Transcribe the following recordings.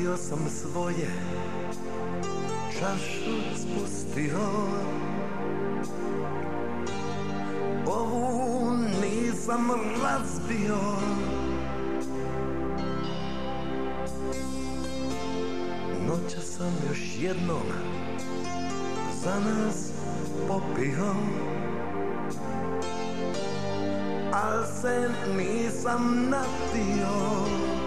Popio sam svoje, čašu spustio, ovu nisam razbio. Noća sam još jednom za nas popio, al se nisam napio.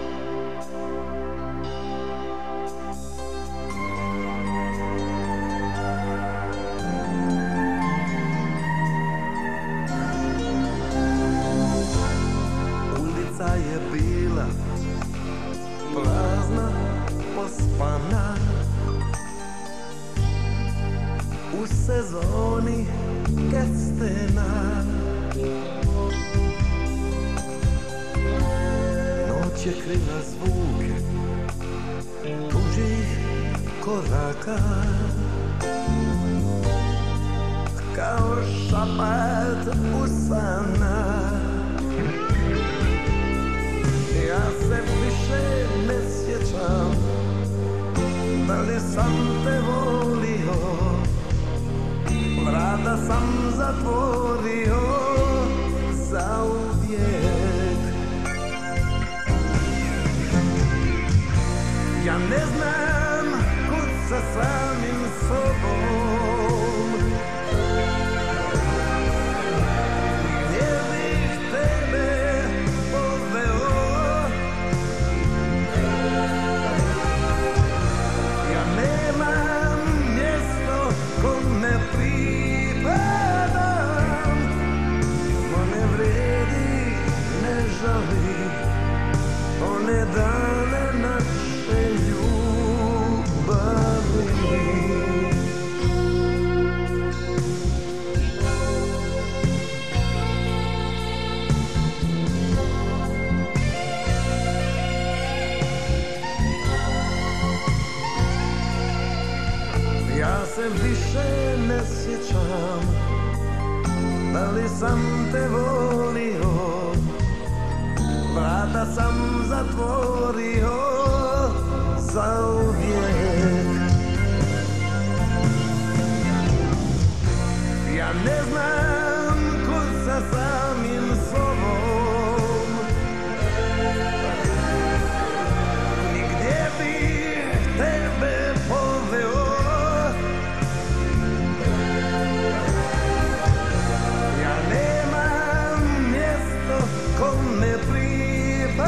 Ulica je bila prazna, pospana, u sezoni kestena. Noć je krila zvuke tuđih koraka, kao šapat usana. Ja se više ne sjećam da li sam te volio, vrata sam zatvorio zauvijek. Ja ne znam kud sa samim sobom, gdje bih tebe poveo. Ja nemam mjesto kome pripadam, ma ne vredi, ne žali one dane naše ljubavi. Ja se više ne sjećam da li sam te volio, vrata sam zatvorio zauvijek. Ja ne znam kud sa samim sobom, ni gdje bih tebe poveo. Ja nemam mjesto kome pripadam,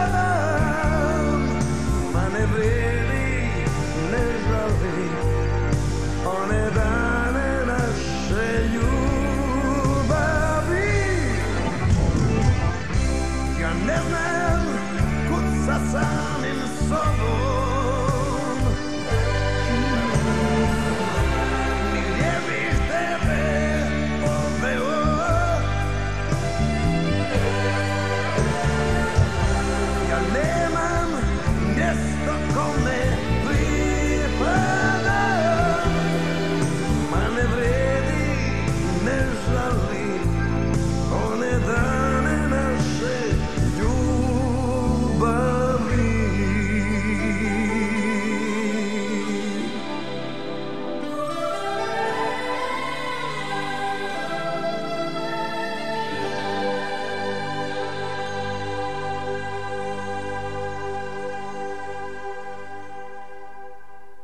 ma ne vredi, ne žali one dane naše ljubavi. Ja ne znam kud sa samim sobom,